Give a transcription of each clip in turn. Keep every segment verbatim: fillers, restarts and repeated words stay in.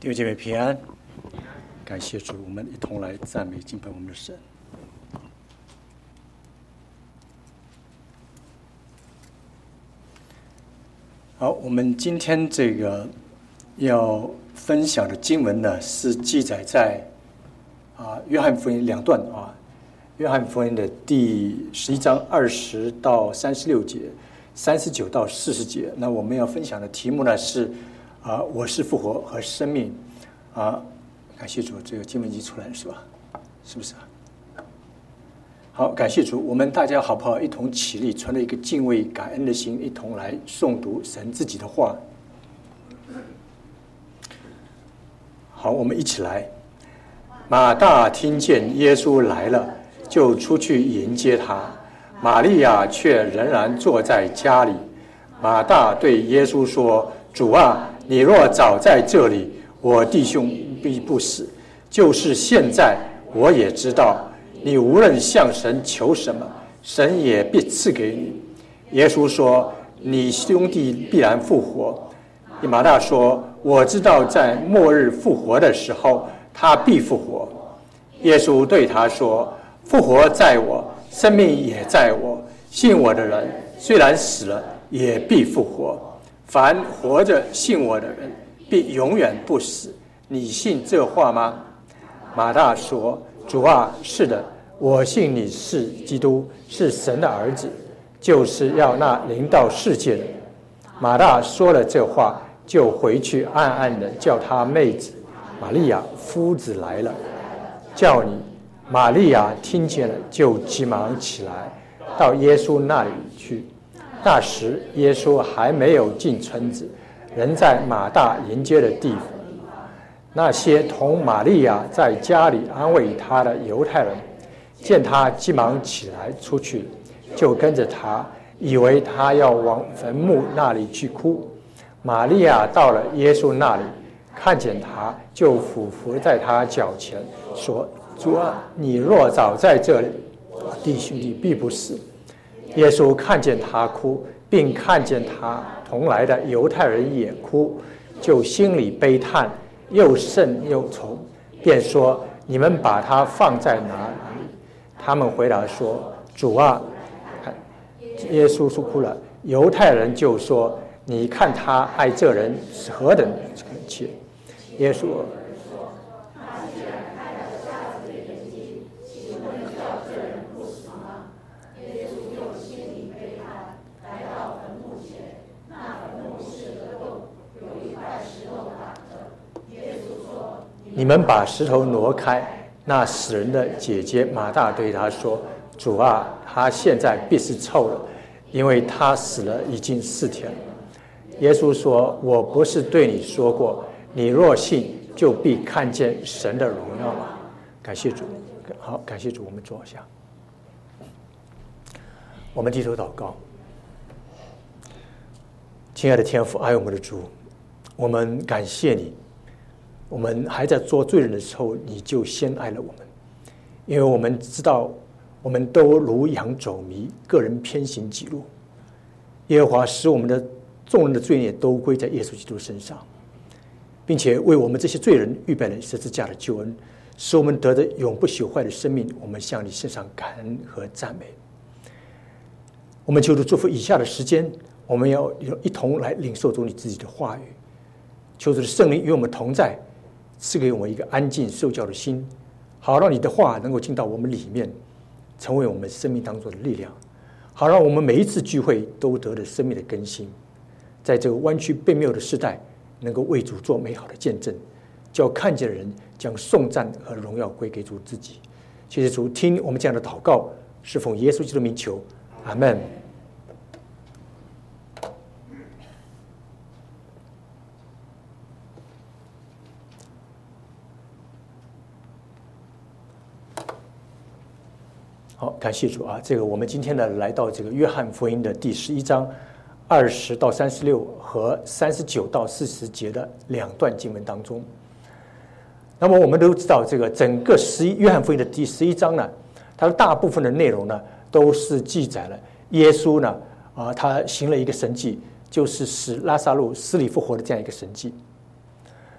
弟兄姐妹平安，感谢主，我们一同来赞美敬拜我们的神。好，我们今天这个要分享的经文呢，是记载在啊约翰福音两段啊，约翰福音的第十一章二十到三十六节，三十九到四十节。那我们要分享的题目呢是啊，我是复活和生命啊！感谢主，这个经文已经出来了是吧？是不是啊？好，感谢主，我们大家好不好？一同起立，存了一个敬畏感恩的心，一同来诵读神自己的话。好，我们一起来。马大听见耶稣来了，就出去迎接他。玛利亚却仍然坐在家里。马大对耶稣说：“主啊，你若早在这里，我弟兄必不死。就是现在，我也知道，你无论向神求什么，神也必赐给你。”耶稣说：“你兄弟必然复活。”马大说：“我知道，在末日复活的时候，他必复活。”耶稣对他说：“复活在我，生命也在我。信我的人，虽然死了，也必复活。凡活着信我的人，必永远不死。你信这话吗？”马大说：“主啊，是的，我信你是基督，是神的儿子，就是要那临到世界的。”马大说了这话，就回去暗暗的叫他妹子玛利亚，夫子来了，叫你。玛利亚听见了，就急忙起来，到耶稣那里去。那时耶稣还没有进村子，人在马大迎接的地方。那些同玛利亚在家里安慰他的犹太人，见他急忙起来出去，就跟着他，以为他要往坟墓那里去哭。玛利亚到了耶稣那里，看见他，就俯伏在他脚前，说：“主啊，你若早在这里，弟兄弟必不死。”耶稣看见他哭，并看见他同来的犹太人也哭，就心里悲叹，又甚又愁，便说：“你们把他放在哪里？”他们回答说：“主啊。”耶稣说哭了，犹太人就说：“你看他爱这人是何等恳切。”耶稣你们把石头挪开。那死人的姐姐马大对他说：“主啊，他现在必是臭了，因为他死了已经四天了。”耶稣说：“我不是对你说过，你若信，就必看见神的荣耀吗？”感谢主。好，感谢主，我们坐下。我们低头祷告。亲爱的天父，爱我们的主，我们感谢你。我们还在做罪人的时候，你就先爱了我们，因为我们知道我们都如羊走迷，个人偏行己路。耶和华使我们的众人的罪孽都归在耶稣基督身上，并且为我们这些罪人预备了十字架的救恩，使我们得着永不朽坏的生命。我们向你献上感恩和赞美。我们求主祝福以下的时间，我们要一同来领受主你自己的话语。求主的圣灵与我们同在，赐给我们一个安静受教的心，好让你的话能够进到我们里面，成为我们生命当中的力量，好让我们每一次聚会都得了生命的更新，在这个弯曲悖谬的时代，能够为主做美好的见证，叫看见的人将颂赞和荣耀归给主自己。谢谢主，听我们这样的祷告，是奉耶稣基督的名求，阿们。好，感谢主啊！这个我们今天呢来到这个约翰福音的第十一章二十到三十六和三十九到四十节的两段经文当中。那么我们都知道，这个整个十一约翰福音的第十一章呢，它的大部分的内容呢都是记载了耶稣呢啊他行了一个神迹，就是使拉撒路死里复活的这样一个神迹。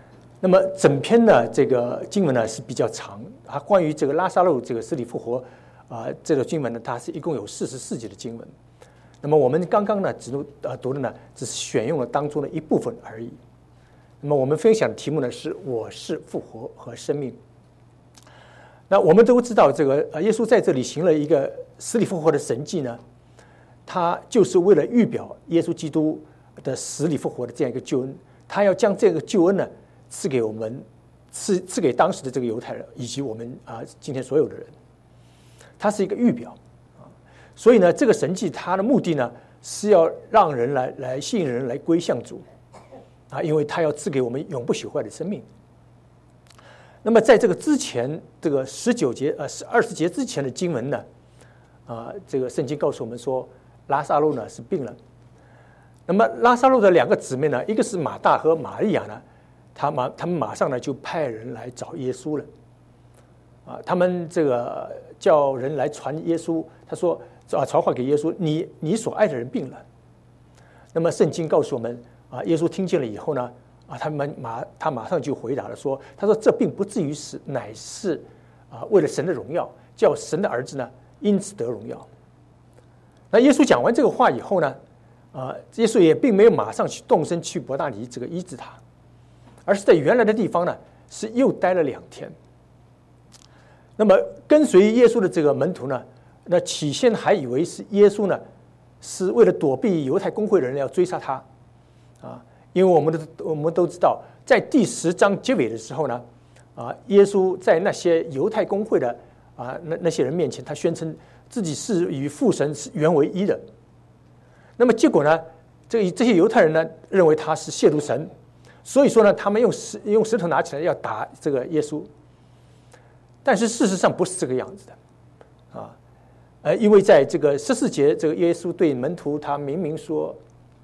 那么整篇呢这个经文呢是比较长啊，关于这个拉撒路这个死里复活啊，这个经文呢它是一共有四十四节的经文。那么我们刚刚呢只读呃读的呢只是选用了当中的一部分而已。那么我们分享的题目呢是我是复活和生命。那我们都知道这个呃耶稣在这里行了一个死里复活的神迹呢，他就是为了预表耶稣基督的死里复活的这样一个救恩，他要将这个救恩呢赐给我们，赐赐给当时的这个犹太人以及我们啊今天所有的人，它是一个预表啊。所以呢，这个神迹它的目的呢是要让人来来吸引人来归向主啊，因为他要赐给我们永不朽坏的生命。那么在这个之前，这个十九节呃二十节之前的经文呢，啊，这个圣经告诉我们说，拉撒路呢是病了。那么拉撒路的两个姊妹呢，一个是马大和玛利亚呢，他马他们马上呢就派人来找耶稣了，啊，他们这个叫人来传耶稣，他说啊传话给耶稣，你你所爱的人病了。那么圣经告诉我们啊，耶稣听见了以后呢，啊，他们马他马上就回答了说，他说这并不至于死，乃是啊为了神的荣耀，叫神的儿子呢因此得荣耀。那耶稣讲完这个话以后呢，啊，耶稣也并没有马上去动身去伯大尼这个医治他，而是在原来的地方呢是又待了两天。那么跟随耶稣的这个门徒呢，那起先还以为是耶稣呢是为了躲避犹太公会的人要追杀他啊，因为我们都我们都知道，在第十章结尾的时候呢，啊，耶稣在那些犹太公会的啊那那些人面前，他宣称自己是与父神是原为一的。那么结果呢，这这些犹太人呢认为他是亵渎神，所以说呢，他们用石用石头拿起来要打这个耶稣。但是事实上不是这个样子的，啊，呃，因为在这个十四节，这个耶稣对门徒他明明说，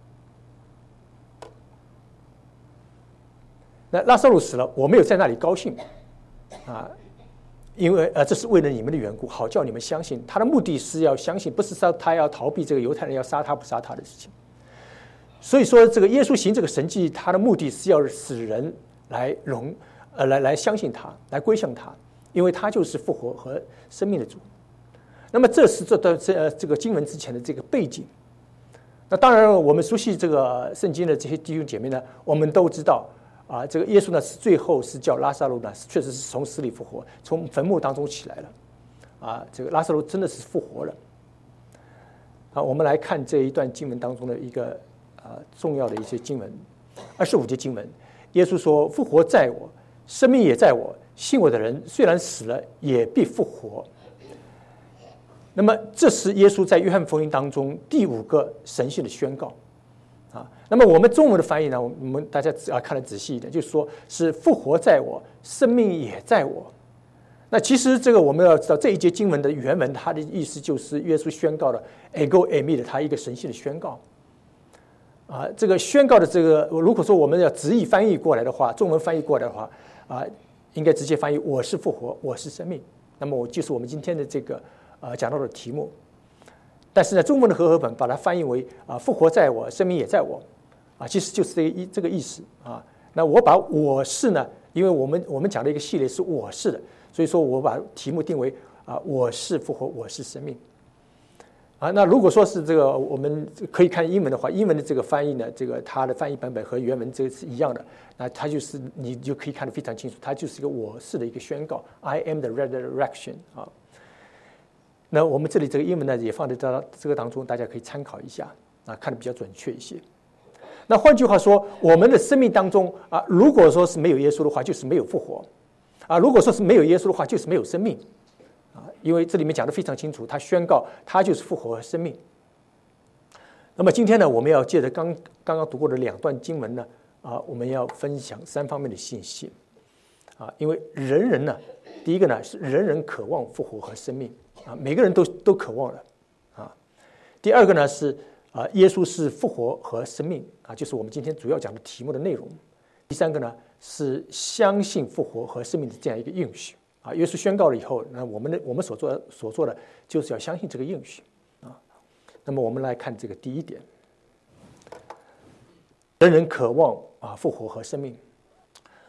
那拉撒路死了，我没有在那里高兴，啊。因为呃，这是为了你们的缘故，好叫你们相信。他的目的是要相信，不是说他要逃避这个犹太人要杀他不杀他的事情。所以说，这个耶稣行这个神迹，他的目的是要使人来容呃来来相信他，来归向他，因为他就是复活和生命的主。那么这是这的这呃这个经文之前的这个背景。那当然，我们熟悉这个圣经的这些弟兄姐妹呢，我们都知道。啊，这个耶稣呢是最后是叫拉撒路呢，确实是从死里复活，从坟墓当中起来了。啊，这个拉撒路真的是复活了。啊，我们来看这一段经文当中的一个啊重要的一些经文，二十五节经文，耶稣说：“复活在我，生命也在我，信我的人虽然死了，也必复活。”那么，这是耶稣在约翰福音当中第五个神性的宣告。啊，那么我们中文的翻译呢？我们大家啊看得仔细一点，就是说是复活在我，生命也在我。那其实这个我们要知道，这一节经文的原文，它的意思就是耶稣宣告了 ego eimi 的他一个神性的宣告。啊，这个宣告的这个，如果说我们要直译翻译过来的话，中文翻译过来的话，啊，应该直接翻译我是复活，我是生命。那么我就是我们今天的这个呃讲到的题目。但是呢，中文的和合本把它翻译为啊，复活在我，生命也在我，啊，其实就是这个意这个意思啊。那我把我是呢，因为我们我们讲的一个系列是我是的，所以说我把题目定为啊，我是复活，我是生命。啊，那如果说是这个，我们可以看英文的话，英文的这个翻译呢，这个它的翻译版本和原文这个是一样的，那它就是你就可以看得非常清楚，它就是一个我是的一个宣告 ，I am the resurrection 啊。那我们这里这个英文呢也放在这这个当中，大家可以参考一下啊，看得比较准确一些。那换句话说，我们的生命当中啊，如果说是没有耶稣的话，就是没有复活啊；如果说是没有耶稣的话，就是没有生命啊。因为这里面讲得非常清楚，他宣告他就是复活和生命。那么今天呢，我们要借着刚刚刚读过的两段经文呢啊，我们要分享三方面的信息啊，因为人人呢，第一个呢是人人渴望复活和生命。啊，每个人都都渴望了，啊。第二个呢是啊，耶稣是复活和生命啊，就是我们今天主要讲的题目的内容。第三个呢是相信复活和生命的这样一个应许啊。耶稣宣告了以后，那我们的我们所做所做的就是要相信这个应许啊。那么我们来看这个第一点，人人渴望啊复活和生命。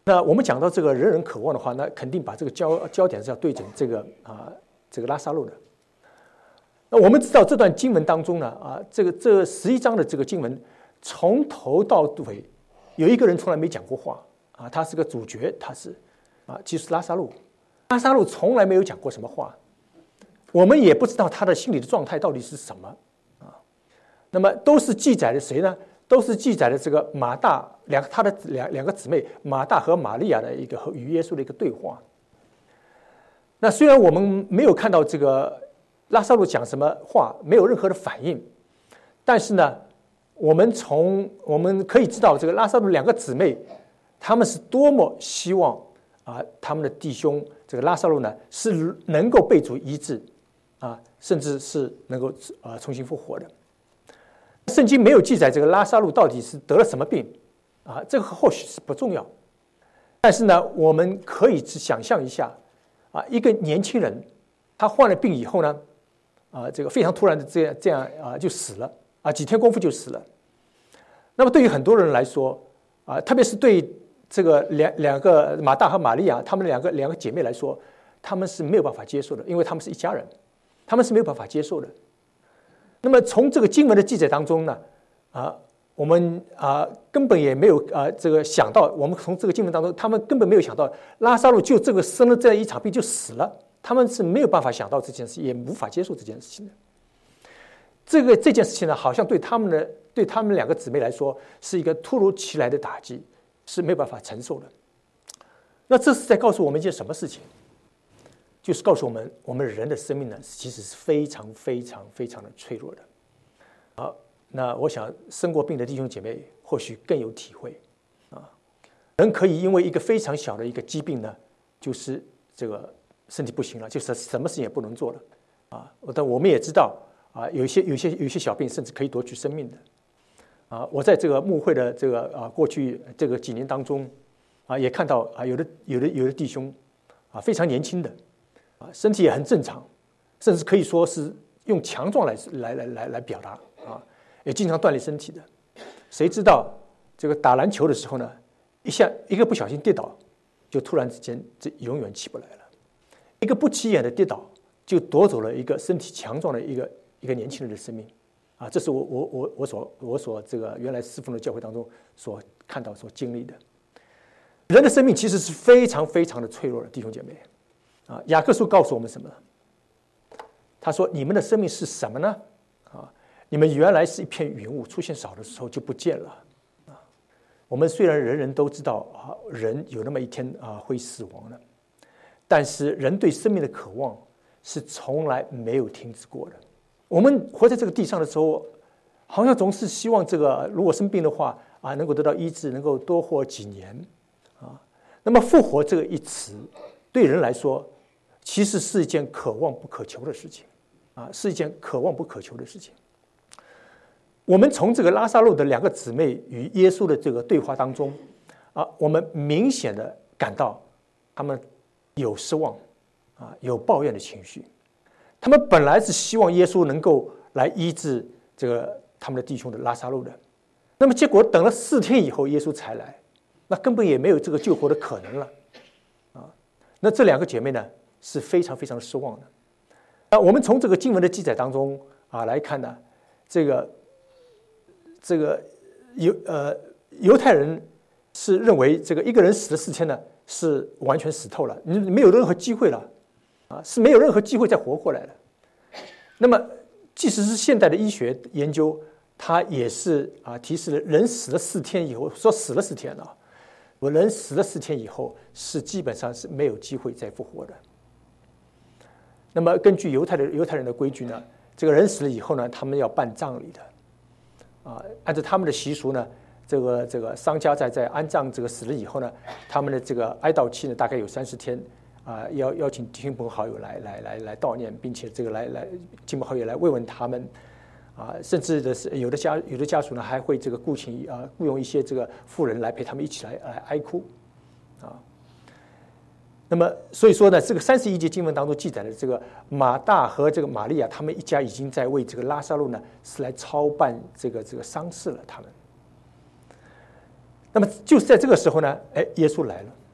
那我们讲到这个人人渴望的话，那肯定把这个焦焦点是要对准这个啊这个拉撒路的。那我们知道这段经文当中呢啊，这个这十一章的这个经文从头到尾有一个人从来没讲过话啊，他是个主角，他是啊，就是拉撒路。拉撒路从来没有讲过什么话，我们也不知道他的心理的状态到底是什么啊。那么都是记载的谁呢？都是记载的这个马大两他的两两个姊妹马大和玛利亚的一个和与耶稣的一个对话。那虽然我们没有看到这个拉撒路讲什么话，没有任何的反应，但是呢，我们从我们可以知道这个拉撒路两个姊妹，他们是多么希望啊，他们的弟兄这个拉撒路呢是能够被主医治啊，甚至是能够啊重新复活的。圣经没有记载这个拉撒路到底是得了什么病啊，这个或许是不重要，但是呢，我们可以去想象一下啊，一个年轻人他患了病以后呢，啊，这个非常突然的这样这样啊就死了啊，几天功夫就死了。那么对于很多人来说啊，特别是对这个两两个马大和玛利亚，她们两个两个姐妹来说，她们是没有办法接受的，因为她们是一家人，她们是没有办法接受的。那么从这个经文的记载当中呢，啊，我们啊根本也没有啊这个想到，我们从这个经文当中，他们根本没有想到拉撒路就这个生了这样一场病就死了，他们是没有办法想到这件事，也无法接受这件事情的。这个这件事情呢，好像对他们的对他们两个姊妹来说是一个突如其来的打击，是没有办法承受的。那这是在告诉我们一件什么事情？就是告诉我们，我们人的生命呢，其实是非常非常非常的脆弱的。好，那我想生过病的弟兄姐妹或许更有体会啊。人可以因为一个非常小的一个疾病呢，就是这个身体不行了，就是什么事情也不能做了啊。但我们也知道啊，有一些有一些有一些小病甚至可以夺去生命的啊。我在这个牧会的这个啊过去这个几年当中啊，也看到啊有的有的有的弟兄啊非常年轻的。啊，身体也很正常，甚至可以说是用强壮来来来来来表达啊，也经常锻炼身体的。谁知道这个打篮球的时候呢，一下一个不小心跌倒，就突然之间这永远起不来了。一个不起眼的跌倒，就夺走了一个身体强壮的一个一个年轻人的生命啊！这是我我我我所我所这个原来侍奉的教会当中所看到所经历的。人的生命其实是非常非常的脆弱的，弟兄姐妹。啊，雅各书告诉我们什么？他说：“你们的生命是什么呢？啊，你们原来是一片云雾，出现少的时候就不见了。啊，我们虽然人人都知道啊，人有那么一天啊会死亡的，但是人对生命的渴望是从来没有停止过的。我们活在这个地上的时候，好像总是希望这个如果生病的话啊，能够得到医治，能够多活几年啊。那么复活这个一词，对人来说，其实是一件可望不可求的事情，啊，是一件可望不可求的事情。我们从这个拉撒路的两个姊妹与耶稣的这个对话当中，啊，我们明显的感到他们有失望，啊，有抱怨的情绪。他们本来是希望耶稣能够来医治这个他们的弟兄的拉撒路的，那么结果等了四天以后，耶稣才来，那根本也没有这个救活的可能了，啊，那这两个姐妹呢？是非常非常失望的。那我们从这个经文的记载当中啊来看呢，这个这个犹呃犹太人是认为这个一个人死了四天呢是完全死透了，你没有任何机会了啊，是没有任何机会再活过来了。那么即使是现代的医学研究，它也是啊提示了人死了四天以后，说死了四天啊，我人死了四天以后是基本上是没有机会再复活的。那么根据犹太的犹太人的规矩呢，这个人死了以后呢，他们要办葬礼的，啊，按照他们的习俗呢，这个这个商家在在安葬这个死了以后呢，他们的这个哀悼期呢大概有三十天，啊，邀邀请亲朋好友来来来来悼念，并且这个来来亲朋好友来慰问他们，啊，甚至的是有的家有的家属呢还会这个雇请啊雇佣一些这个妇人来陪他们一起来来哀哭，啊。那么，所以说呢，这个三十一节经文当中记载的这个马大和这个玛利亚，他们一家已经在为这个拉撒路呢是来操办这个这个丧事了。他们，那么就是在这个时候呢，哎，耶稣来了。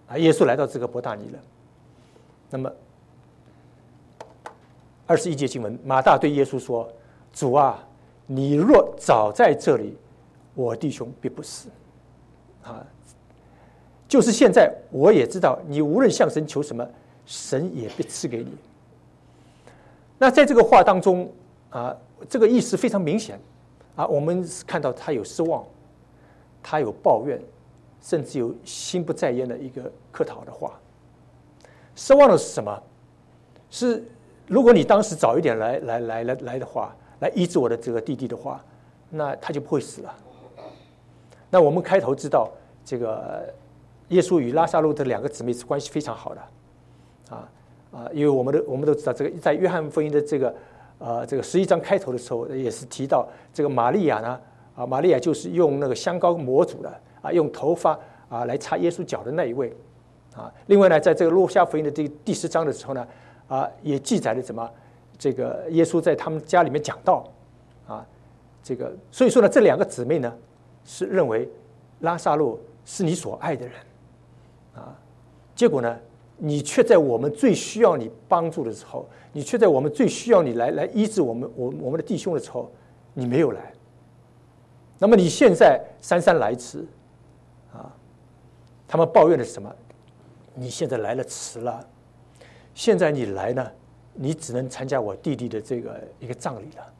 啊，耶稣来到这个伯大尼了。那么二十一节经文，马大对耶稣说：“主啊，你若早在这里，我弟兄必不死。”啊，就是现在我也知道，你无论向神求什么，神也必赐给你。那在这个话当中啊，这个意思非常明显啊，我们看到他有失望，他有抱怨，甚至有心不在焉的一个客套的话。失望的是什么？是如果你当时早一点来来来来来的话，来医治我的这个弟弟的话，那他就不会死了。那我们开头知道，这个耶稣与拉撒路的两个姊妹是关系非常好的，啊啊，因为我们都我们都知道，这个在约翰福音的这个呃这个十一章开头的时候，也是提到这个玛利亚呢，啊，玛利亚就是用那个香膏抹主的，啊，用头发啊来擦耶稣脚的那一位，啊，另外呢，在这个路加福音的这个第十章的时候呢，啊，也记载了怎么这个耶稣在他们家里面讲道，啊，这个所以说呢，这两个姊妹呢是认为拉撒路是你所爱的人，啊，结果呢，你却在我们最需要你帮助的时候，你却在我们最需要你来来医治我们我我们的弟兄的时候，你没有来。那么你现在姗姗来迟，啊，他们抱怨的是什么？你现在来了迟了，现在你来呢，你只能参加我弟弟的这个一个葬礼了。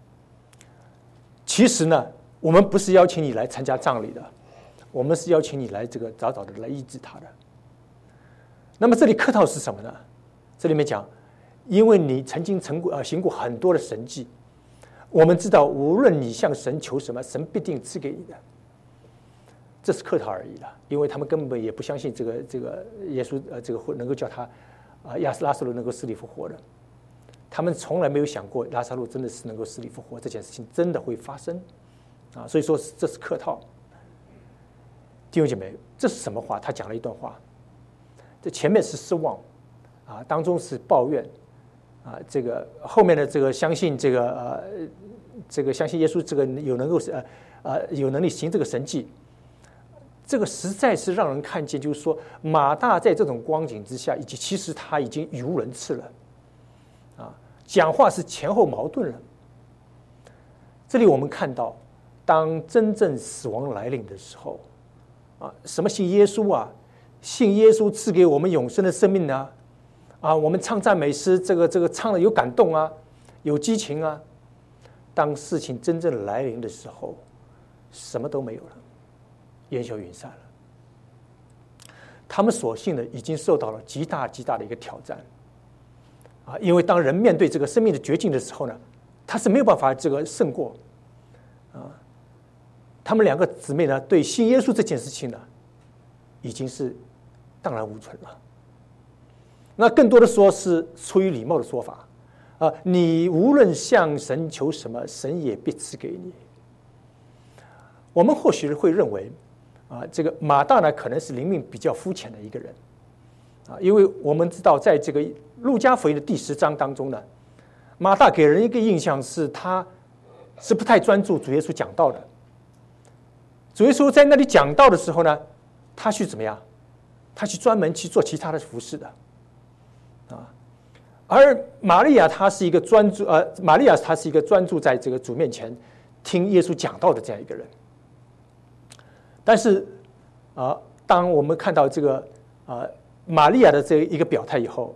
其实呢，我们不是邀请你来参加葬礼的，我们是邀请你来这个早早的来医治他的。那么这里客套是什么呢？这里面讲，因为你曾经成过呃行过很多的神迹，我们知道无论你向神求什么，神必定赐给你的。这是客套而已了，因为他们根本也不相信这个这个耶稣呃这个能够叫他啊亚斯拉撒路能够死里复活的，他们从来没有想过拉撒路真的是能够死里复活，这件事情真的会发生啊，所以说这是客套。弟兄姐妹，这是什么话？他讲了一段话，这前面是失望啊，当中是抱怨啊，这个后面的这个相信这个呃这个相信耶稣这个有能够呃呃有能力行这个神迹。这个实在是让人看见，就是说马大在这种光景之下，以及其实他已经语无伦次了，啊，讲话是前后矛盾了。这里我们看到，当真正死亡来临的时候，啊，什么信耶稣啊，信耶稣赐给我们永生的生命啊，啊，我们唱赞美诗，这个这个唱的有感动啊，有激情啊。当事情真正来临的时候，什么都没有了。烟消云散了，他们所信的已经受到了极大极大的一个挑战，啊，因为当人面对这个生命的绝境的时候呢，他是没有办法这个胜过，啊，他们两个姊妹呢，对信耶稣这件事情呢，已经是荡然无存了。那更多的说是出于礼貌的说法，啊，你无论向神求什么，神也必赐给你。我们或许会认为。啊，这个马大呢，可能是灵命比较肤浅的一个人，啊，因为我们知道，在这个路加福音的第十章当中呢，马大给人一个印象是他是不太专注主耶稣讲道的。主耶稣在那里讲道的时候呢，他去怎么样？他去专门去做其他的服事的，啊，而玛利亚她是一个专注，呃，玛利亚她是一个专注在这个主面前听耶稣讲道的这样一个人。但是，啊，当我们看到这个啊玛利亚的这一个表态以后，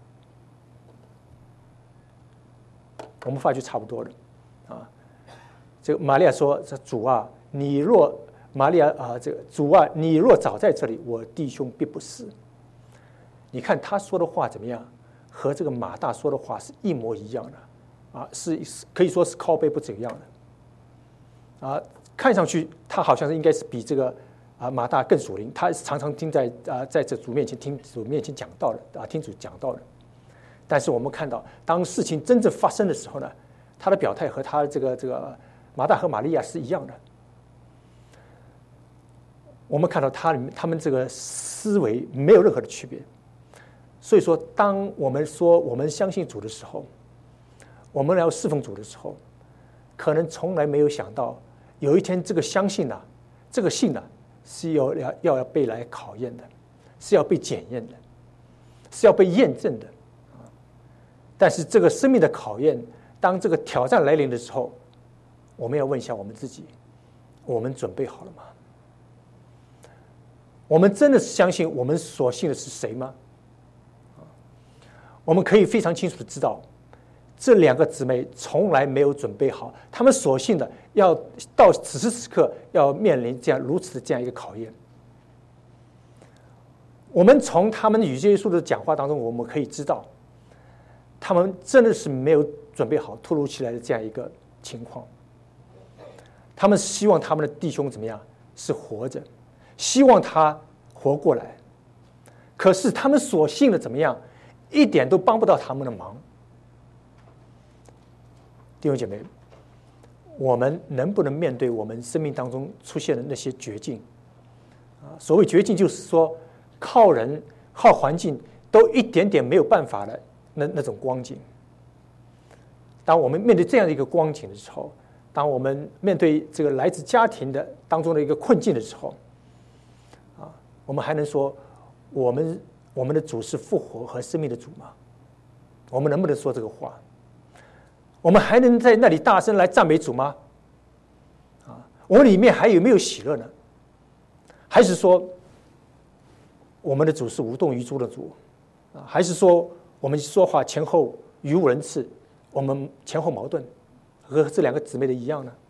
我们发觉差不多了，啊，这个玛利亚说：“这主啊，你若玛利亚啊，这个主啊，你若早在这里，我弟兄必不死。”你看他说的话怎么样？和这个马大说的话是一模一样的，啊，是可以说是靠背不怎样的，啊。看上去他好像是应该是比这个啊马大更属灵，他常常听在啊在这主面前听主面前讲道的啊听主讲道的。但是我们看到，当事情真正发生的时候呢，他的表态和他这个这个马大和玛利亚是一样的。我们看到他他们这个思维没有任何的区别。所以说，当我们说我们相信主的时候，我们要侍奉主的时候，可能从来没有想到。有一天，这个相信呢、啊，这个信呢、啊，是要要要被来考验的， 是要被检验的，是要被验证的。但是这个生命的考验，当这个挑战来临的时候，我们要问一下我们自己：我们准备好了吗？我们真的是相信我们所信的是谁吗？我们可以非常清楚的知道，这两个姊妹从来没有准备好，她们所信的要到此时此刻要面临这样如此的这样一个考验。我们从他们与耶稣的讲话当中，我们可以知道，他们真的是没有准备好突如其来的这样一个情况。他们希望他们的弟兄怎么样？是活着，希望他活过来。可是他们所信的怎么样？一点都帮不到他们的忙。弟兄姐妹，我们能不能面对我们生命当中出现的那些绝境？啊，所谓绝境，就是说靠人、靠环境都一点点没有办法的那那种光景。当我们面对这样的一个光景的时候，当我们面对这个来自家庭的当中的一个困境的时候，啊，我们还能说我们我们的主是复活和生命的主吗？我们能不能说这个话？我们还能在那里大声来赞美主吗？啊，我们里面还有没有喜乐呢？还是说我们的主是无动于衷的主？啊，还是说我们说话前后语无伦次，我们前后矛盾，和这两个姊妹的一样呢？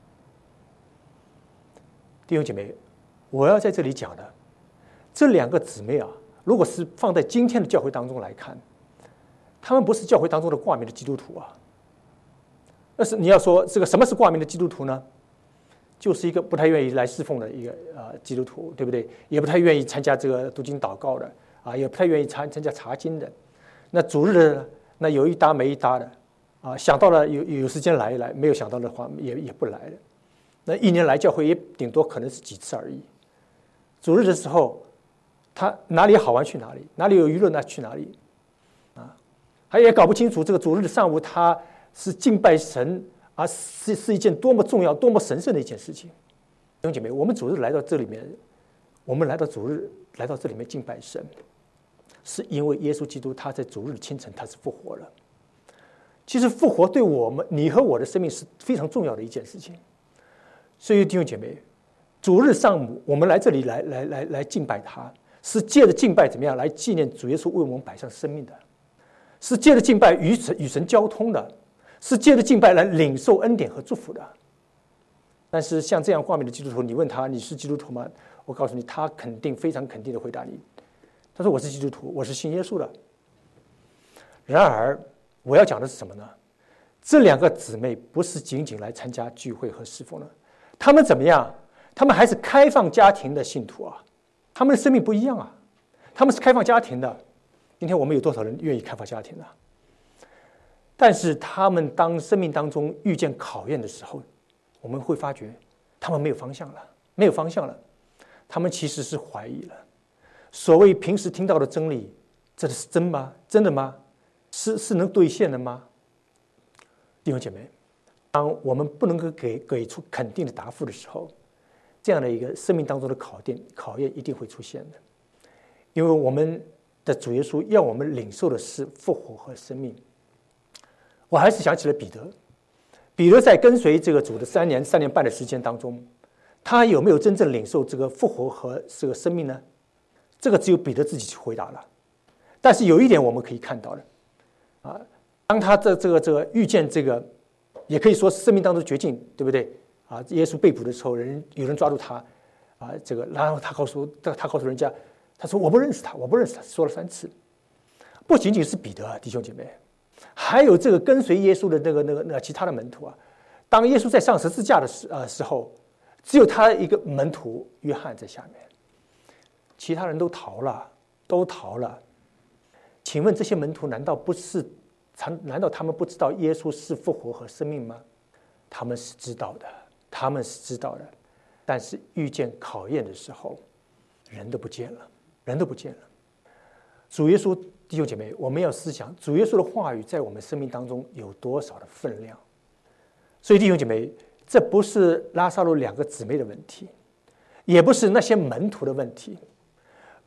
弟兄姐妹，我要在这里讲的，这两个姊妹啊，如果是放在今天的教会当中来看，他们不是教会当中的挂名的基督徒啊。但是你要说这个什么是挂名的基督徒呢？就是一个不太愿意来侍奉的一个呃基督徒，对不对？也不太愿意参加这个读经祷告的啊，也不太愿意参参加查经的。那主日的那有一搭没一搭的啊，想到了有有时间来一来，没有想到的话也也不来的。那一年来教会也顶多可能是几次而已。主日的时候，他哪里好玩去哪里，哪里有娱乐那去哪里啊？他也搞不清楚这个主日的上午他是敬拜神啊，是是一件多么重要、多么神圣的一件事情。弟兄姐妹，我们主日来到这里面，我们来到主日来到这里面敬拜神，是因为耶稣基督他在主日清晨他是复活了。其实复活对我们你和我的生命是非常重要的一件事情。所以弟兄姐妹，主日上午我们来这里来来来来敬拜他，是借着敬拜怎么样来纪念主耶稣为我们摆上生命的，是借着敬拜与神与神交通的，是借着敬拜来领受恩典和祝福的。但是像这样挂名的基督徒，你问他你是基督徒吗？我告诉你，他肯定非常肯定的回答你，他说我是基督徒，我是信耶稣的。然而我要讲的是什么呢？这两个姊妹不是仅仅来参加聚会和侍奉的，他们怎么样？他们还是开放家庭的信徒啊，他们的生命不一样啊，他们是开放家庭的。今天我们有多少人愿意开放家庭呢？但是他们当生命当中遇见考验的时候，我们会发觉他们没有方向了，没有方向了。他们其实是怀疑了。所谓平时听到的真理，这是真吗？真的吗？是是能兑现的吗？弟兄姐妹，当我们不能够给给出肯定的答复的时候，这样的一个生命当中的考验考验一定会出现的。因为我们的主耶稣要我们领受的是复活和生命。我还是想起了彼得，彼得在跟随这个主的三年三年半的时间当中，他有没有真正领受这个复活和这个生命呢？这个只有彼得自己去回答了。但是有一点我们可以看到的啊，当他这这个这个遇见这个，也可以说生命当中的绝境，对不对啊？耶稣被捕的时候，人有人抓住他啊，这个然后他告诉他告诉人家，他说我不认识他，我不认识他，说了三次。不仅仅是彼得啊，弟兄姐妹。还有这个跟随耶稣的那个、那个、那个其他的门徒啊，当耶稣在上十字架的时呃时候，只有他一个门徒约翰在下面，其他人都逃了，都逃了。请问这些门徒难道不是？难道他们不知道耶稣是复活和生命吗？他们是知道的，他们是知道的。但是遇见考验的时候，人都不见了，人都不见了。主耶稣。弟兄姐妹，我们要思想主耶稣的话语在我们生命当中有多少的分量。所以弟兄姐妹，这不是拉撒路两个姊妹的问题，也不是那些门徒的问题。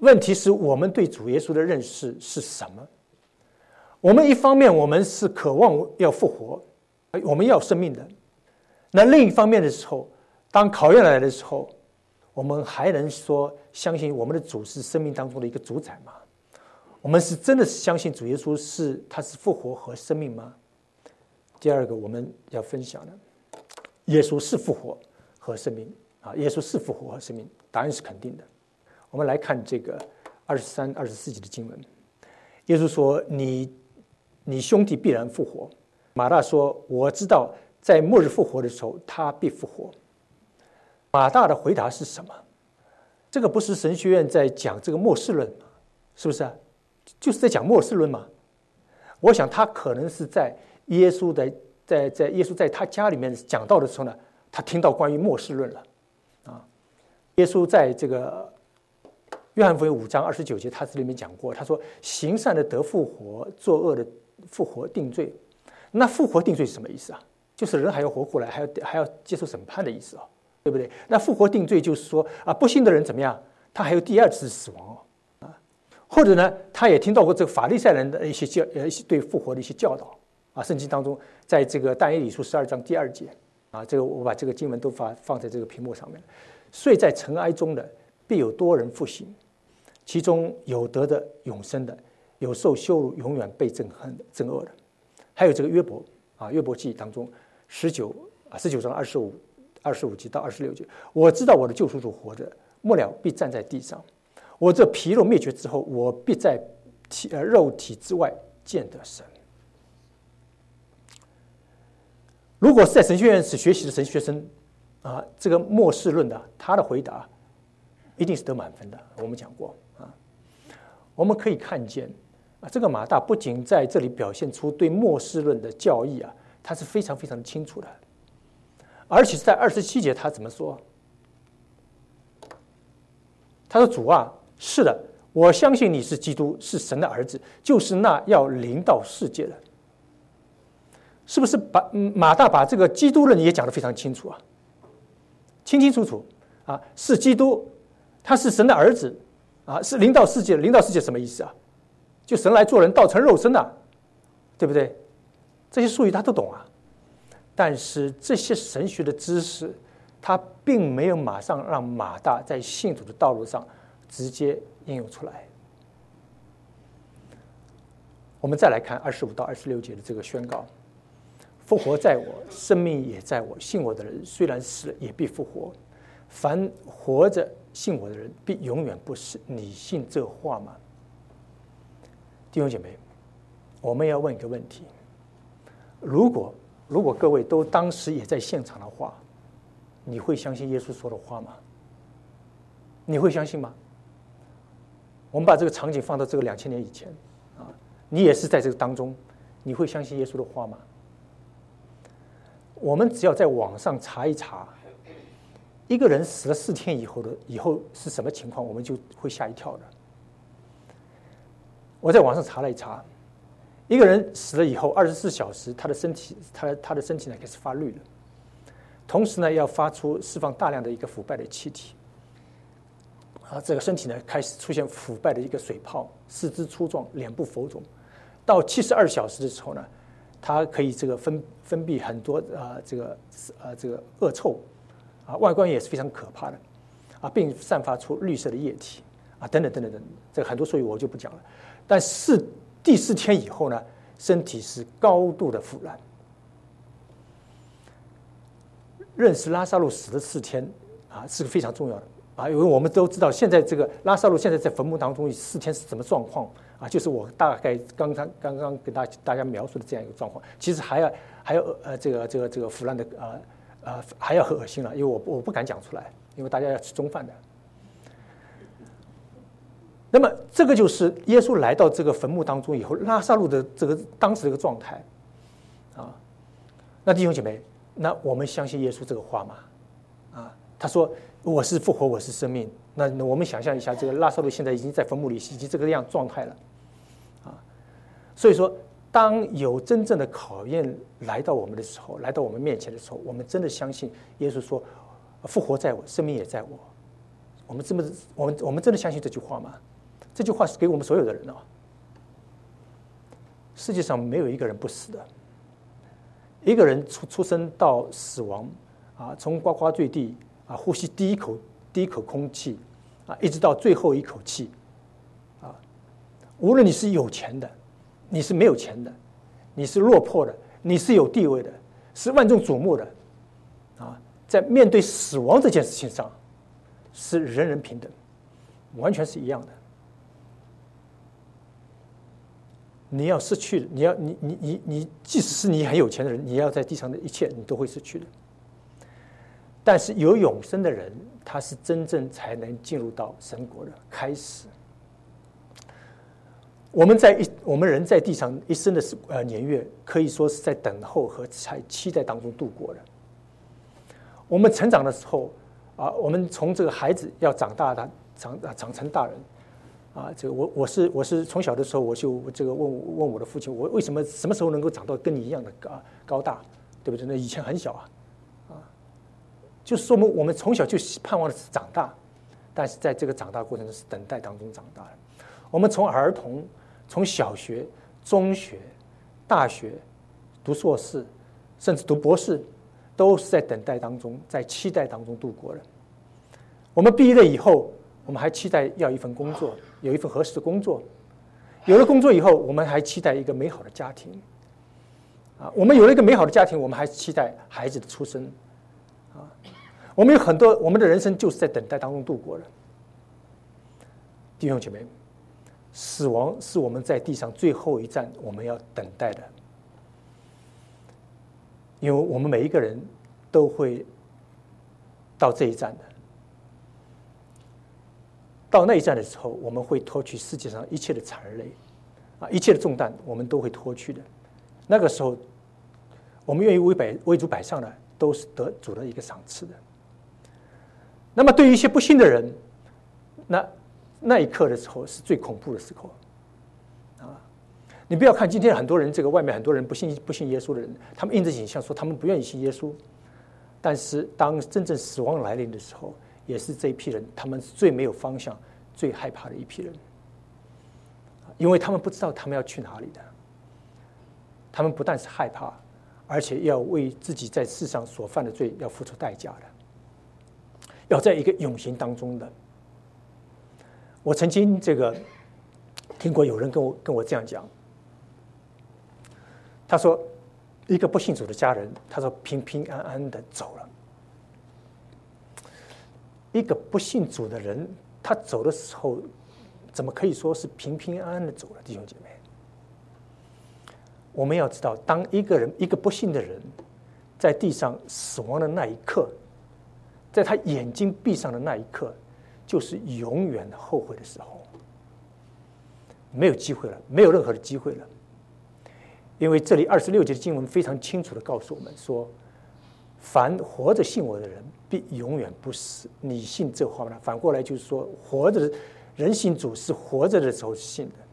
问题是我们对主耶稣的认识是什么？我们一方面我们是渴望要复活，我们要生命的，那另一方面的时候，当考验来的时候，我们还能说相信我们的主是生命当中的一个主宰吗？我们是真的是相信主耶稣是他是复活和生命吗？第二个我们要分享的，耶稣是复活和生命啊，耶稣是复活和生命，答案是肯定的。我们来看这个二十三、二十四节的经文，耶稣说：“你你兄弟必然复活。”马大说：“我知道，在末日复活的时候，他必复活。”马大的回答是什么？这个不是神学院在讲这个末世论吗？是不是啊？就是在讲末世论嘛。我想他可能是在耶稣的在在耶稣在他家里面讲道的时候呢，他听到关于末世论了啊。耶稣在这个约翰福音五章二十九节，他这里面讲过，他说：“行善的得复活，作恶的复活定罪。”那复活定罪是什么意思啊？就是人还要活过来，还要还要接受审判的意思啊，对不对？那复活定罪就是说啊，不幸的人怎么样？他还有第二次死亡哦，啊，或者呢，他也听到过这个法利赛人的一些教呃一些对复活的一些教导啊，圣经当中，在这个但以理书十二章第二节啊，这个我把这个经文都发放在这个屏幕上面。睡在尘埃中的，必有多人复醒。其中有得的永生的，有受羞辱永远被憎恨的憎恶的，还有这个约伯啊，约伯记当中十九啊十九章二十五二十五节到二十六节，我知道我的救赎主活着，末了必站在地上。我这皮肉灭绝之后，我必在体呃肉体之外见得神。如果是在神学院是学习的神学生啊，这个末世论的他的回答一定是得满分的。我们讲过。我们可以看见啊，这个马大不仅在这里表现出对末世论的教义啊，他是非常非常的清楚的，而且是在二十七节他怎么说？他说：“主啊，是的，我相信你是基督，是神的儿子，就是那要临到世界的。”是不是把马大把这个基督论也讲得非常清楚啊？清清楚楚啊，是基督，他是神的儿子。啊，是临到世界，临到世界什么意思啊？就神来做人，道成肉身啊，对不对？这些术语他都懂啊，但是这些神学的知识，他并没有马上让马大在信主的道路上直接应用出来。我们再来看二十五到二十六节的这个宣告：复活在我，生命也在我，信我的人虽然死了，也必复活。凡活着信我的人，必永远不死。你信这话吗？弟兄姐妹，我们要问一个问题：如果如果各位都当时也在现场的话，你会相信耶稣说的话吗？你会相信吗？我们把这个场景放到这个两千年以前啊，你也是在这个当中，你会相信耶稣的话吗？我们只要在网上查一查。一个人死了四天以后的以后是什么情况，我们就会吓一跳的。我在网上查了一查，一个人死了以后二十四小时，他的身体他他的身体呢开始发绿了，同时呢要发出释放大量的一个腐败的气体，啊，这个身体呢开始出现腐败的一个水泡，四肢粗壮，脸部浮肿。到七十二小时的时候呢，它可以这个分分泌很多啊、呃、这个呃这个恶臭。啊，外观也是非常可怕的，啊，并散发出绿色的液体，啊，等等等等等等，这个很多术语我就不讲了。但是第四天以后呢，身体是高度的腐烂。认识拉撒路死了四天啊，是个非常重要的啊，因为我们都知道现在这个拉撒路现在在坟墓当中四天是什么状况啊？就是我大概刚刚刚刚给大大家描述的这样一个状况。其实还要还有呃这个这个这个腐烂的啊。呃呃，还要很恶心了，因为我我不敢讲出来，因为大家要吃中饭的。那么，这个就是耶稣来到这个坟墓当中以后，拉撒路的这个当时这个状态，啊，那弟兄姐妹，那我们相信耶稣这个话吗？啊，他说我是复活，我是生命。那我们想象一下，这个拉撒路现在已经在坟墓里，已经这个样状态了，啊，所以说。当有真正的考验来到我们的时候，来到我们面前的时候，我们真的相信耶稣说：“复活在我，生命也在我。”我们这么，我们我们真的相信这句话吗？ 这句话是给我们所有的人啊。世界上没有一个人不死的，一个人出出生到死亡啊，从呱呱坠地啊，呼吸第一口第一口空气啊，一直到最后一口气啊，无论你是有钱的，你是没有钱的，你是落魄的，你是有地位的，是万众瞩目的啊，在面对死亡这件事情上，是人人平等，完全是一样的。你要失去，你要你你你你，即使是你很有钱的人，你要在地上的一切，你都会失去的。但是有永生的人，他是真正才能进入到神国的开始。我们在一我们人在地上一生的呃年月，可以说是在等候和期待当中度过的。我们成长的时候啊，我们从这个孩子要长大的长长成大人。啊，这个我我是我是从小的时候我就这个问问我的父亲，我为什么什么时候能够长到跟你一样的高高大，对不对？那以前很小啊，啊，就是说明我们从小就盼望的是长大，但是在这个长大过程中是等待当中长大的。我们从儿童，从小学、中学、大学读硕士，甚至读博士，都是在等待当中，在期待当中度过的。我们毕业了以后，我们还期待要一份工作。有一份合适的工作，有了工作以后，我们还期待一个美好的家庭，啊，我们有了一个美好的家庭，我们还期待孩子的出生，啊，我们有很多，我们的人生就是在等待当中度过的。弟兄姐妹，死亡是我们在地上最后一站，我们要等待的，因为我们每一个人都会到这一站的。到那一站的时候，我们会脱去世界上一切的残累，啊，一切的重担，我们都会脱去的。那个时候，我们愿意为百为主摆上的，都是得主的一个赏赐的。那么，对于一些不信的人，那那一刻的时候是最恐怖的时候，啊！你不要看今天很多人，这个外面很多人不信不信耶稣的人，他们印着影像说他们不愿意信耶稣，但是当真正死亡来临的时候，也是这一批人，他们是最没有方向、最害怕的一批人，因为他们不知道他们要去哪里的。他们不但是害怕，而且要为自己在世上所犯的罪要付出代价的，要在一个永刑当中的。我曾经这个听过有人跟我跟我这样讲，他说，一个不信主的家人，他说平平安安的走了。一个不信主的人，他走的时候，怎么可以说是平平安安的走了？弟兄姐妹，我们要知道，当一个人一个不信的人在地上死亡的那一刻，在他眼睛闭上的那一刻，就是永远的后悔的时候，没有机会了，没有任何的机会了。因为这里二十六节的经文非常清楚的告诉我们说，凡活着信我的人，必永远不死。你信这话吗？反过来就是说，活着的人信主是活着的时候是信的。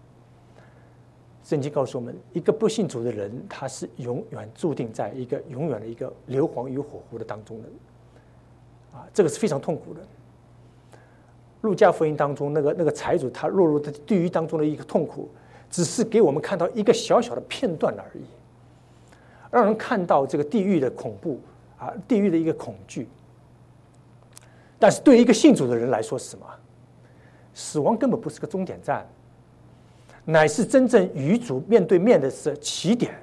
圣经告诉我们，一个不信主的人，他是永远注定在一个永远的一个硫磺与火湖的当中的，啊，这个是非常痛苦的。路加福音当中，那个那个财主他落入在地狱当中的一个痛苦，只是给我们看到一个小小的片段而已，让人看到这个地狱的恐怖啊，地狱的一个恐惧。但是对于一个信主的人来说是什么？死亡根本不是个终点站，乃是真正与主面对面的是起点。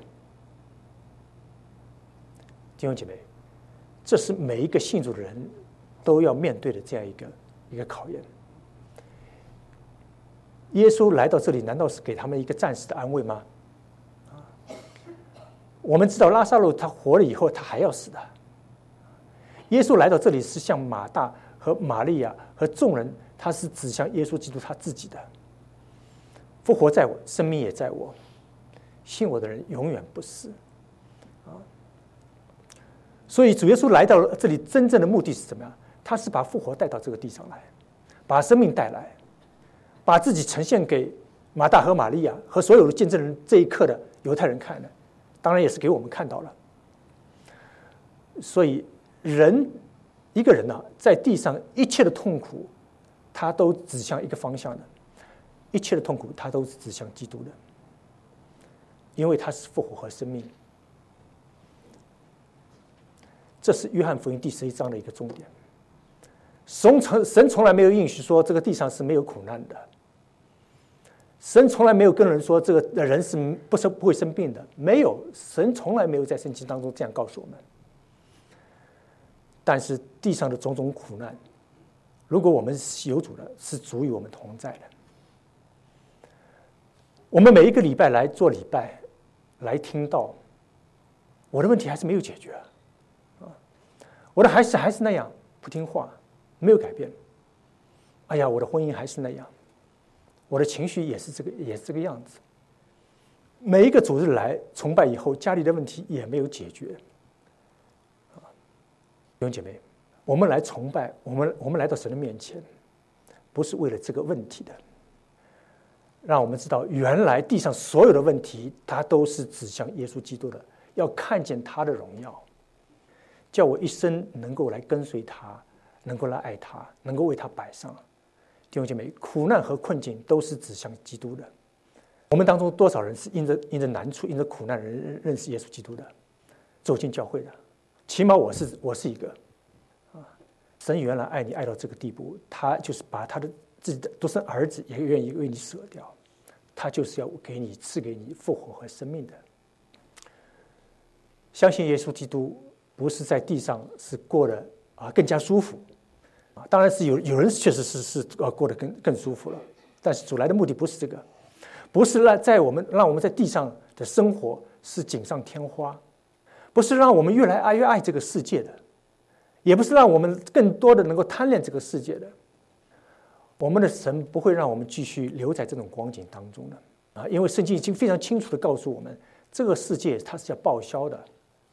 弟兄姐妹，这是每一个信主的人都要面对的这样一个一个考验。耶稣来到这里，难道是给他们一个暂时的安慰吗？我们知道拉撒路他活了以后，他还要死的。耶稣来到这里是向马大和玛利亚和众人，他是指向耶稣基督他自己的。复活在我，生命也在我，信我的人永远不死。啊，所以主耶稣来到这里，真正的目的是怎么样？他是把复活带到这个地上来，把生命带来，把自己呈现给马大和玛利亚和所有的见证人这一刻的犹太人看的，当然也是给我们看到了。所以人一个人呢、啊，在地上一切的痛苦，他都指向一个方向的， 一切的痛苦，它都是指向基督的，因为他是复活和生命。这是约翰福音第十一章的一个重点。神从神从来没有应许说这个地上是没有苦难的，神从来没有跟人说这个人是不是不会生病的，没有，神从来没有在圣经当中这样告诉我们。但是地上的种种苦难，如果我们是有主的，是足与我们同在的。我们每一个礼拜来做礼拜，来听道，我的问题还是没有解决啊！我的孩子还是那样不听话，没有改变。哎呀，我的婚姻还是那样，我的情绪也是这个，也是这个样子。每一个主日来崇拜以后，家里的问题也没有解决。弟兄姐妹，我们来崇拜，我们我们来到神的面前，不是为了这个问题的。让我们知道，原来地上所有的问题，它都是指向耶稣基督的，要看见他的荣耀，叫我一生能够来跟随他，能够来爱他，能够为他摆上。弟兄姐妹，苦难和困境都是指向基督的。我们当中多少人是因着因着难处、因着苦难人认识耶稣基督的，走进教会的？起码我是我是一个啊！神原来爱你爱到这个地步，他就是把他的自己的独生儿子也愿意为你舍掉，他就是要给你赐给你复活和生命的。相信耶稣基督不是在地上是过得啊更加舒服啊，当然是有有人确实是是呃过得更更舒服了，但是主来的目的不是这个，不是让在我们让我们在地上的生活是锦上添花。不是让我们越来爱越爱这个世界的，也不是让我们更多的能够贪恋这个世界的。我们的神不会让我们继续留在这种光景当中的啊，因为圣经已经非常清楚的告诉我们，这个世界它是要报销的。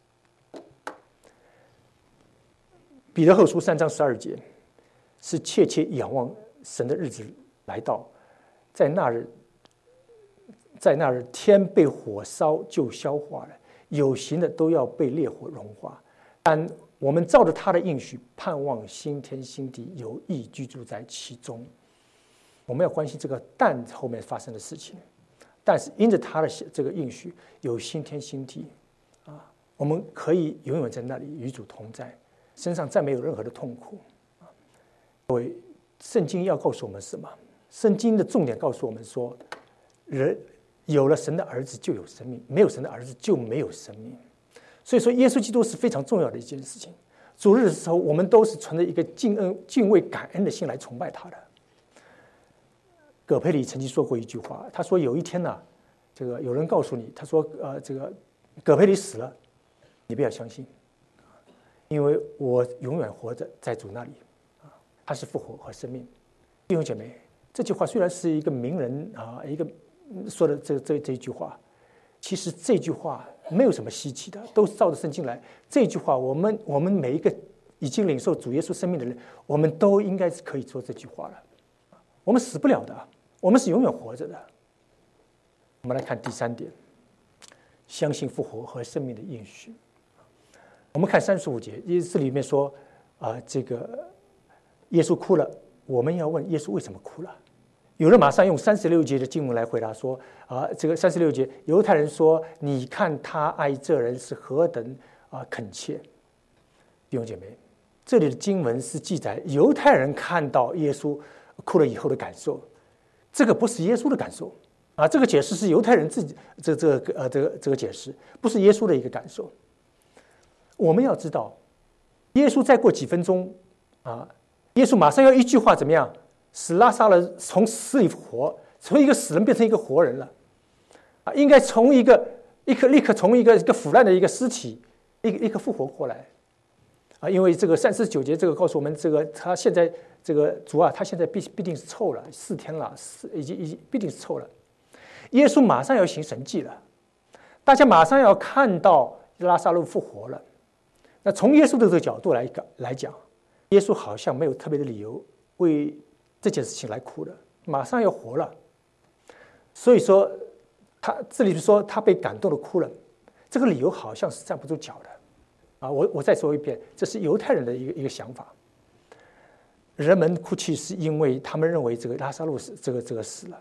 彼得后书三章十二节，是切切仰望神的日子来到，在那日，在那日天被火烧就消化了。有形的都要被烈火融化，但我们照着他的应许，盼望新天新地，有义居住在其中。我们要关心这个但后面发生的事情，但是因着他的这个应许，有新天新地啊，我们可以永远在那里与主同在，身上再没有任何的痛苦。各位，圣经要告诉我们什么？圣经的重点告诉我们说，人有了神的儿子就有生命，没有神的儿子就没有生命。所以说，耶稣基督是非常重要的一件事情。主日的时候，我们都是存着一个敬恩、敬畏、感恩的心来崇拜他的。葛培理曾经说过一句话，他说：“有一天呢、啊，这个有人告诉你，他说，呃，这个葛培理死了，你不要相信，因为我永远活着在主那里，啊，他是复活和生命。”弟兄姐妹，这句话虽然是一个名人啊，一个说的这这这一句话，其实这句话没有什么稀奇的，都是照着圣经来。这句话，我们我们每一个已经领受主耶稣生命的人，我们都应该是可以说这句话了。我们死不了的，我们是永远活着的。我们来看第三点，相信复活和生命的应许。我们看三十五节，这里面说啊、呃，这个耶稣哭了，我们要问耶稣为什么哭了？有人马上用三十六节的经文来回答说啊，这个三十六节，犹太人说：“你看他爱这人是何等啊恳切。”弟兄姐妹，这里的经文是记载犹太人看到耶稣哭了以后的感受，这个不是耶稣的感受啊，这个解释是犹太人自己这这个呃这个这个解释，不是耶稣的一个感受。我们要知道，耶稣再过几分钟啊，耶稣马上要一句话怎么样？使拉撒勒从死里复活，从一个死人变成一个活人了，啊，应该从一个一个立刻从一个一个腐烂的一个尸体，一个一个复活过来，啊，因为这个三十九节这个告诉我们，这个他现在这个主啊，他现在必必定是臭了，四天了，四已经已经必定是臭了。耶稣马上要行神迹了，大家马上要看到拉撒路复活了。那从耶稣的这个角度来来讲，耶稣好像没有特别的理由为这件事情来哭的，马上要活了。所以说，他这里说他被感动的哭了，这个理由好像是站不住脚的。啊，我我再说一遍，这是犹太人的一个一个想法。人们哭泣是因为他们认为这个拉撒路死，这个这个死了，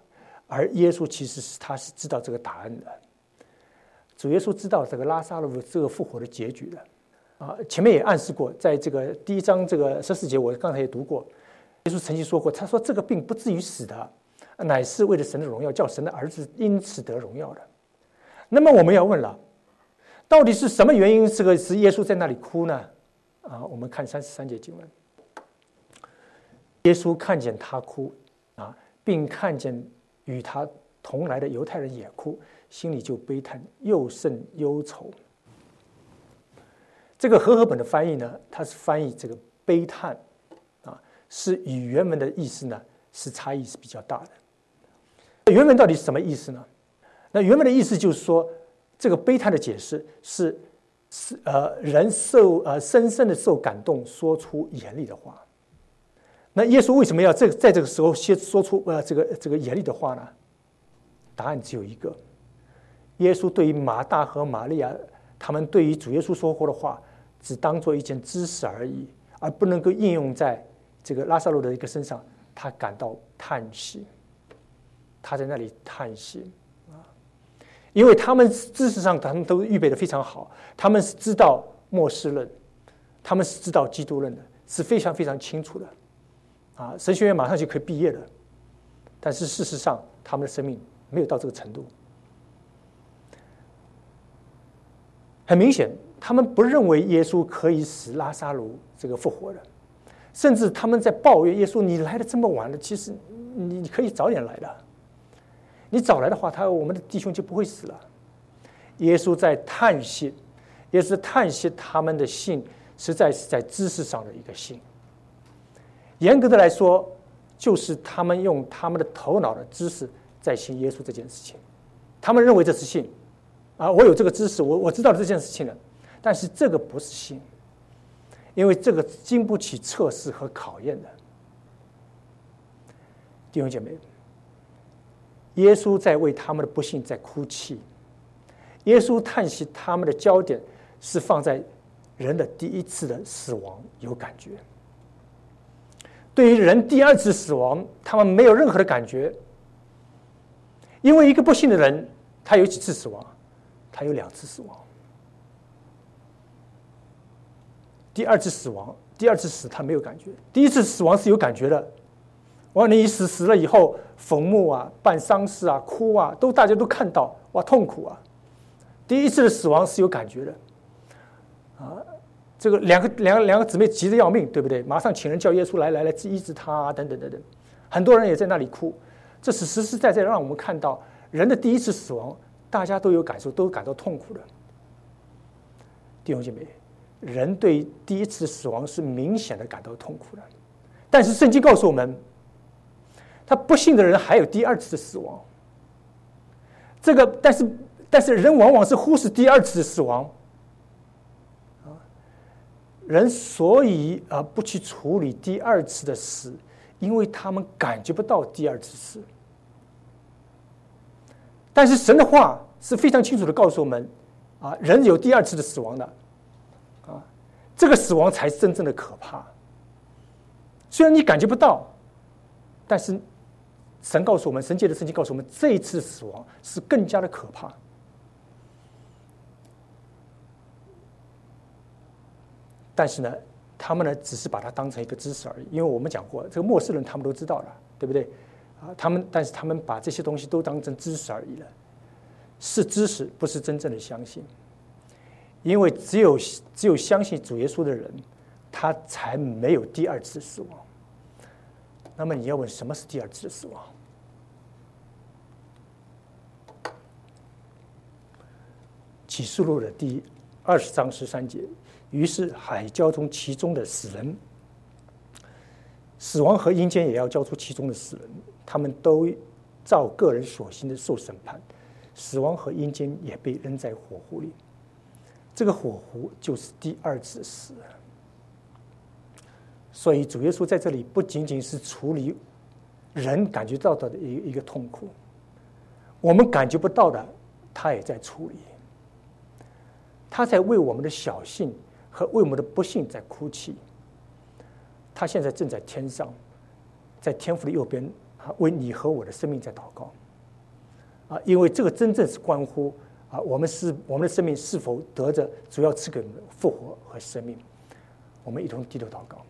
而耶稣其实是他是知道这个答案的。主耶稣知道这个拉撒路这个复活的结局的啊，前面也暗示过，在这个第一章这个十四节，我刚才也读过，耶稣曾经说过，他说这个病不至于死的，乃是为了神的荣耀，叫神的儿子因此得荣耀的。那么我们要问了，到底是什么原因这个使耶稣在那里哭呢？啊，我们看三十三节经文，耶稣看见他哭啊，并看见与他同来的犹太人也哭，心里就悲叹，又甚忧愁。这个和合本的翻译呢，它是翻译这个悲叹啊，是与原文的意思呢是差异是比较大的。原文到底是什么意思呢？那原文的意思就是说，这个悲叹的解释是是呃人受呃深深的受感动，说出严厉的话。那耶稣为什么要这个在这个时候先说出呃这个这个严厉的话呢？答案只有一个：耶稣对于马大和玛利亚他们对于主耶稣说过的话，只当做一件知识而已，而不能够应用在这个拉撒路的一个身上。他感到叹息，他在那里叹息啊，因为他们知识上他们都预备的非常好，他们是知道末世论，他们是知道基督论的，是非常非常清楚的啊。神学院马上就可以毕业了，但是事实上他们的生命没有到这个程度。很明显，他们不认为耶稣可以使拉撒路这个复活的，甚至他们在抱怨耶稣：“你来的这么晚了，其实你你可以早点来的。你早来的话，他我们的弟兄就不会死了。”耶稣在叹息，耶稣叹息他们的信实在是在知识上的一个信。严格的来说，就是他们用他们的头脑的知识在信耶稣这件事情，他们认为这是信。啊，我有这个知识，我我知道这件事情了，但是这个不是信，因为这个经不起测试和考验的。弟兄姐妹，耶稣在为他们的不幸在哭泣，耶稣叹息他们的焦点是放在人的第一次的死亡有感觉，对于人第二次死亡，他们没有任何的感觉，因为一个不幸的人，他有几次死亡？他有两次死亡。第二次死亡，第二次死他没有感觉，第一次死亡是有感觉的。哇，你死死了以后，坟墓啊、办丧事啊、哭啊，都大家都看到，哇，痛苦啊。第一次的死亡是有感觉的，啊，这个两个两个两个姊妹急得要命，对不对？马上请人叫耶稣来来来医治他啊，等等等等，很多人也在那里哭。这是实实在在让我们看到人的第一次死亡。大家都有感受，都感到痛苦的。弟兄姐妹，人对第一次死亡是明显的感到痛苦的，但是圣经告诉我们，他不幸的人还有第二次的死亡。这个，但是但是人往往是忽视第二次的死亡啊，人所以啊不去处理第二次的死，因为他们感觉不到第二次死。但是神的话是非常清楚的告诉我们，啊，人有第二次的死亡的，啊，这个死亡才是真正的可怕。虽然你感觉不到，但是神告诉我们，神界的圣经告诉我们，这一次死亡是更加的可怕。但是呢，他们呢只是把它当成一个知识而已，因为我们讲过，这个末世人他们都知道了，对不对？啊，他们但是他们把这些东西都当成知识而已了，是知识，不是真正的相信。因为只有只有相信主耶稣的人，他才没有第二次死亡。那么你要问，什么是第二次的死亡？启示录的第二十章十三节，于是海交出其中的死人，死亡和阴间也要交出其中的死人，他们都照个人所行的受审判，死亡和阴间也被扔在火湖里。这个火湖就是第二次死。所以主耶稣在这里不仅仅是处理人感觉到的一个痛苦，我们感觉不到的，他也在处理。他在为我们的小信和为我们的不幸在哭泣。他现在正在天上，在天父的右边，为你和我的生命在祷告。 啊，因为这个真正是关乎啊，我们是我们的生命是否得着主要赐给我们的复活和生命。我们一同低头祷告。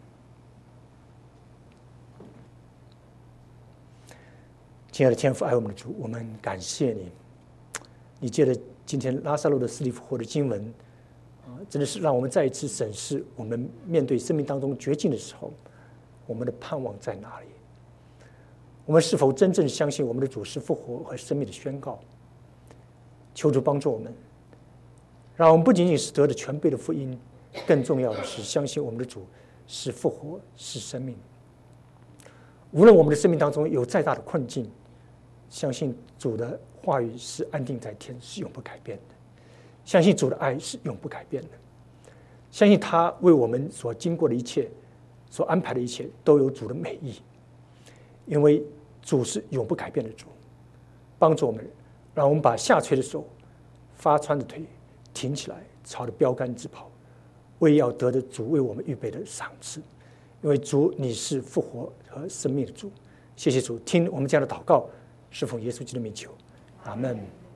亲爱的天父，爱我们的主，我们感谢你，你借着今天拉撒路的死里复活的经文啊，真的是让我们再一次审视我们面对生命当中绝境的时候，我们的盼望在哪里？我们是否真正相信我们的主是复活和生命的宣告？求主帮助我们，让我们不仅仅是得着全备的福音，更重要的是相信我们的主是复活，是生命。无论我们的生命当中有再大的困境，相信主的话语是安定在天，是永不改变的；相信主的爱是永不改变的；相信他为我们所经过的一切、所安排的一切，都有主的美意。因为主是永不改变的主，帮助我们，让我们把下垂的手、发穿的腿挺起来，朝着标杆直跑，为要得的主为我们预备的赏赐。因为主，你是复活和生命的主。谢谢主，听我们这样的祷告，是奉耶稣基督的名求，阿们。